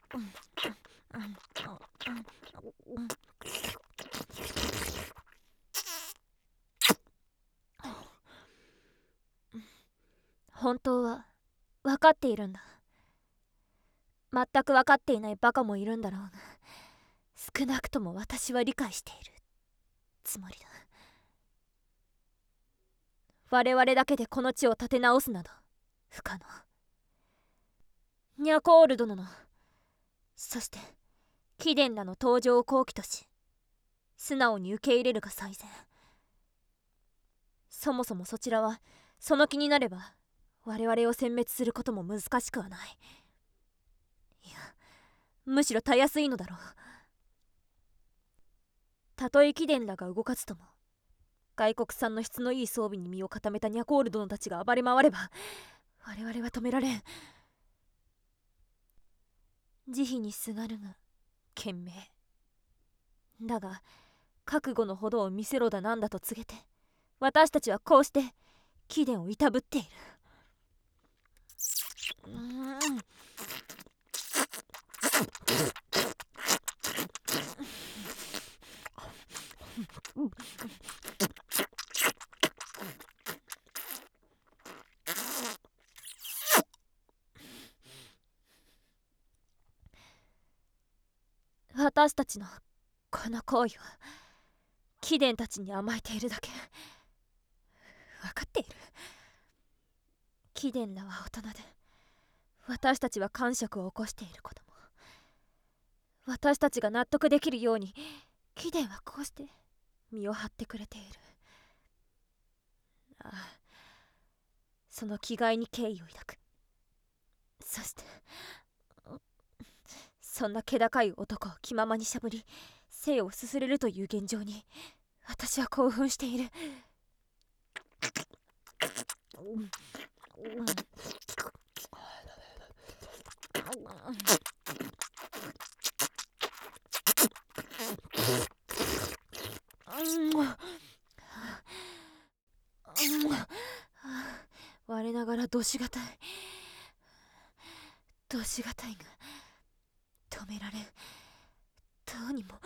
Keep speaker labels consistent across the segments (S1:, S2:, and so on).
S1: 本当は分かっているんだ。全く分かっていないバカもいるんだろうが、少なくとも私は理解しているつもりだ。我々だけでこの地を立て直すなど不可能。ニャコール殿の、そして貴殿らの登場を好機とし、素直に受け入れるが最善。そもそもそちらはその気になれば我々を殲滅することも難しくはない。いや、むしろたやすいのだろう。たとえ貴殿らが動かずとも、外国産の質のいい装備に身を固めたニャコール殿たちが暴れ回れば我々は止められん。慈悲にすがるが賢明だが、覚悟のほどを見せろだなんだと告げて、私たちはこうして貴殿をいたぶっている。私たちのこの行為は貴殿たちに甘えているだけ。分かっている。貴殿らは大人で、私たちは感触を起こしていることも、私たちが納得できるように貴殿はこうして身を張ってくれている。ああ、その気概に敬意を抱く。そしてそんな気高い男を気ままにしゃぶり生をすすれるという現状に私は興奮している。我ながらどしがたい。どしがたいが止められん。どうにも。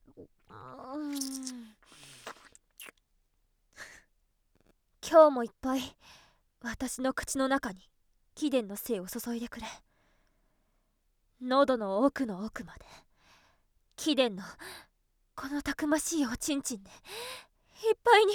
S1: 今日もいっぱい私の口の中に貴殿の精を注いでくれ。喉の奥の奥まで貴殿のこのたくましいおちんちんでいっぱいに。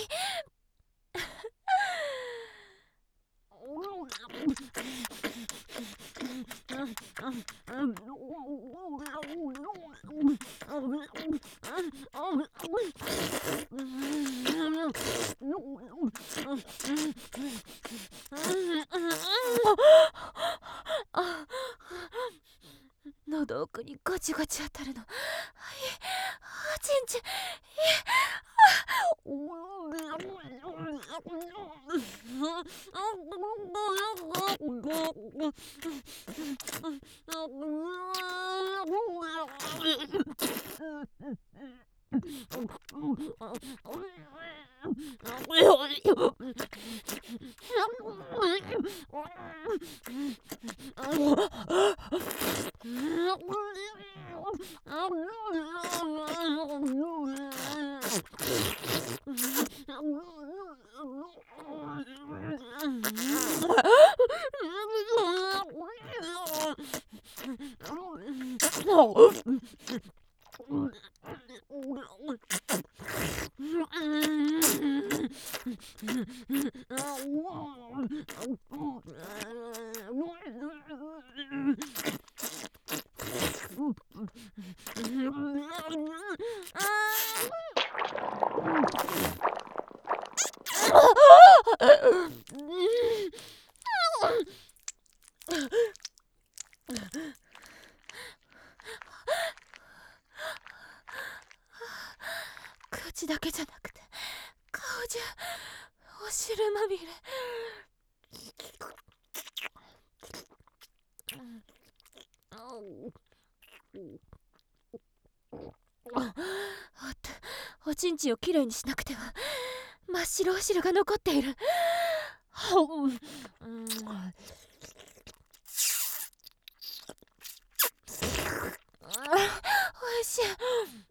S1: 喉奥にゴチゴチ当たるの。おちんちん。口だけじゃなくて顔じゃお汁まみれ。おちんちんをきれいにしなくては。真っ白お汁が残っている。 し